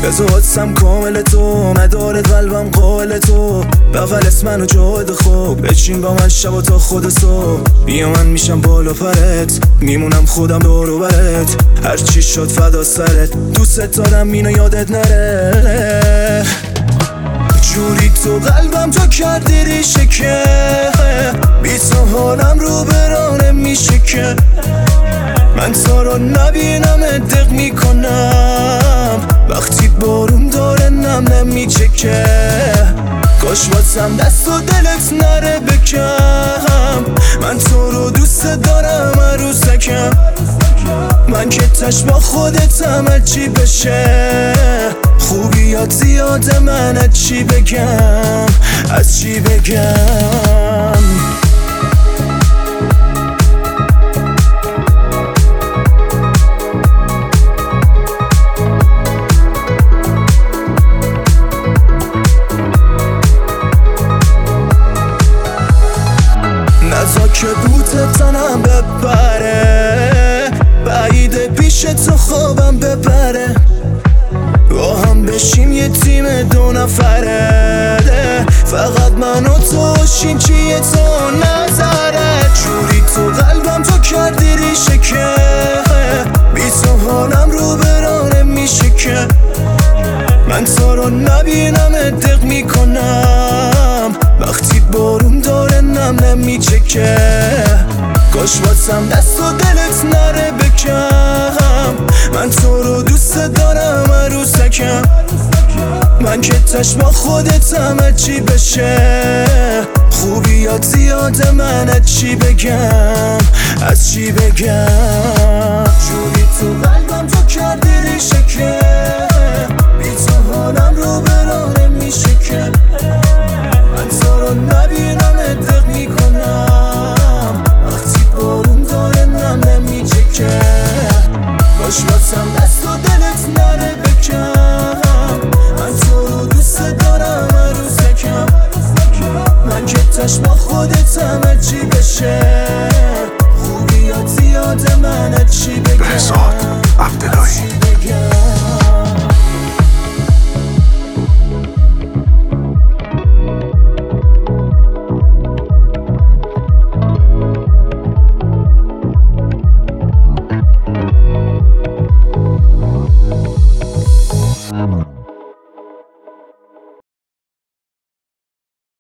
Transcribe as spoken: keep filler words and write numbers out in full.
به تو حدسم کامل تو مدارت قلبم قابل تو بغل اسمن و جاید خوب بچین با من شب و تا خود صبح بیا من میشم بالا پرت میمونم خودم دورو برت هرچی شد فدا سرت دوست دارم اینو یادت نره جوری تو قلبم تو کردی ریشه که بی تو حالم رو برانه میشه که من تا رو نبینم دق میکنم وقتی بارون داره نم نمیچه که کاش واسم دست و دلت نره بکم من تو رو دوست دارم عروسکم من که تش با خودتم هرچی بشه خوبیات زیاده من از چی بگم از چی بگم نزا که بوت تنم بپره بعیده پیش تو خوابم بپره با هم بشیم یه تیم دو نفره فقط من و تو شین چیه تو نظره جوری تو قلبم تو کردی ریشه که بی تو حالم رو برانه میشه که من تو رو نبینم دق میکنم وقتی بارون داره نم نمیچه که کاش واسم دست و دلت نره بکم من تو رو دوست دارم عروسکم من که تش با خودتم هرچی بشه خوبیات زیاده من از چی بگم از چی بگم جوری تو قلبم تو کردی ریشه که بی تو حالم رو برانه میشه که من تو رو نبینم دق میکنم وقتی بارون داره نم نمیچه که کاش واسم دست و دلت نره بکم من تو رو دوست دارم عروسکم من که تش با خودتم هرچی بشه خوبیات زیاده من از چی بگم بهزاد عبداللهی.